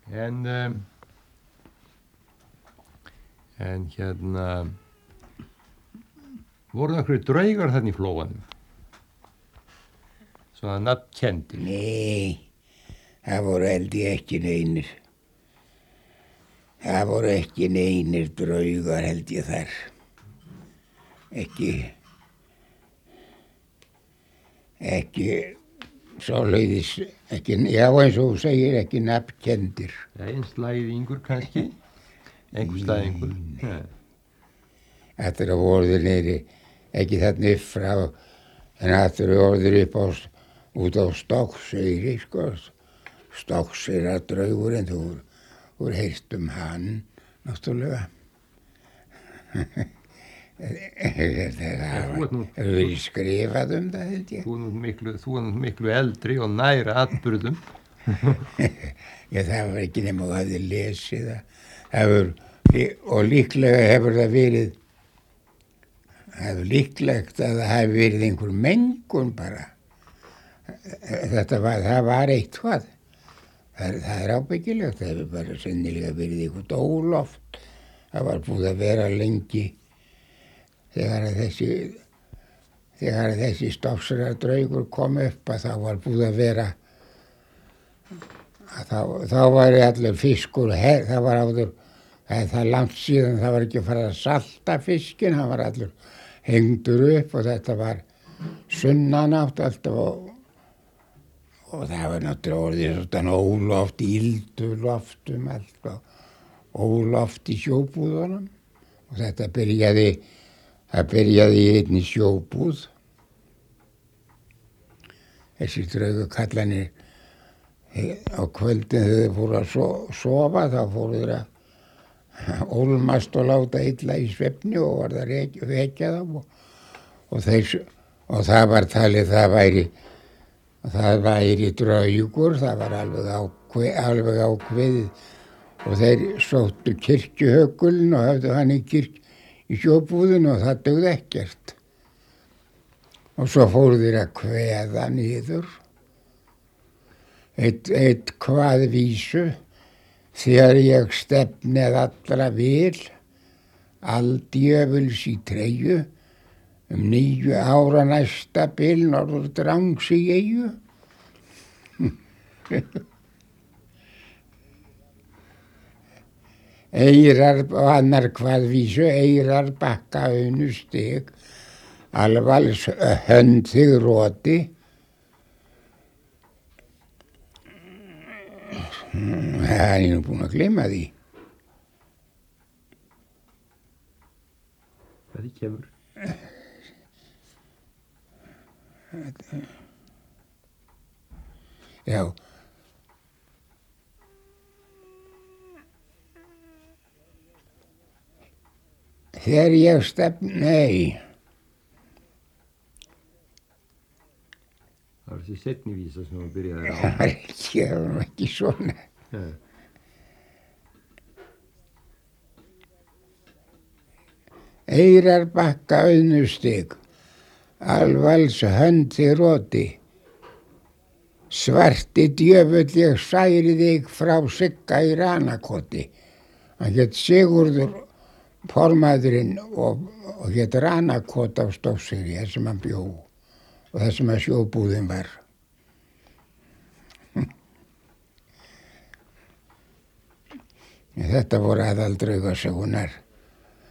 en voru einhverju draugar þarna í flóanum? Svona nafnkendir? Nei, það voru held ég ekki neinir. Það voru ekki neinir draugar held ég þar. Ekki svoleiðis, ekki, já eins og þú segir, ekki nafnkendir. Já, einn slæðingur kannski? Einhver slæðingur? Þetta eru orðið niðri, ekki þarna upp frá, en þetta eru orðið upp út á Stokkseyri, sko. Stokkseyra draugurinn, þú heyrst hann, náttúrulega. Það hefur verið skrifað það, held ég. Þú er miklu eldri og nær atburðum. Já, það var ekki nema að hafði lesið það. Og líklega hefur það verið, líklegt að það hefur verið einhver mengun bara. Það var eitthvað. Það ábyggilegt, það hefur bara sennilega verið eitthvað óloft. Það var búið að vera lengi þegar þessi Stokkseyradraugur kom upp að þá var búið að vera þá var allur fiskur það var áður það langt síðan það var ekki farið að salta fiskinn, hann var allur hengdur upp og þetta var sunnanátt alltaf og það var náttúrulega orðið svona óloft, ílduloft allt og óloft í sjóbúðunum og þetta byrjaði í einni sjóbúð. Þessi draugakallarnir á kvöldin þegar þeir fóru að sofa þá fóru þeir að ólmast og láta illa í svefni og var það vekja þá og það var talið það væri draugur, það var alveg ákveðið og þeir sóttu kirkjuhökulinn og höfðu hann í sjóbúðinu og það dugði ekkert. Og svo fóru þeir að kveða niður. Eitt kvaðvísu, þegar ég stefnið allra vil, aldjöfuls í treyju, 9 ára næsta bil norður Drangs í eyju. Eyrar og annar kvaðvísu, eyrar bakka unustig, alvals hönd þig roti. Það er nú búin að gleyma því. Hvað þið kemur? Já. Þegar ég nei. Það var þessi seinni vísa sem þú byrjaði á. Það var ekki svona. Eyrar bakka unustig, alvals hönd þig roti. Svarti djöfull ég særi þig frá Sigga í Ranakoti. Hann hét Sigurður formaðurinn og hét Ranakot á Stokkseyri, þar sem hann bjó og þar sem að sjóbúðin var. Þetta voru aðaldraugasögunar.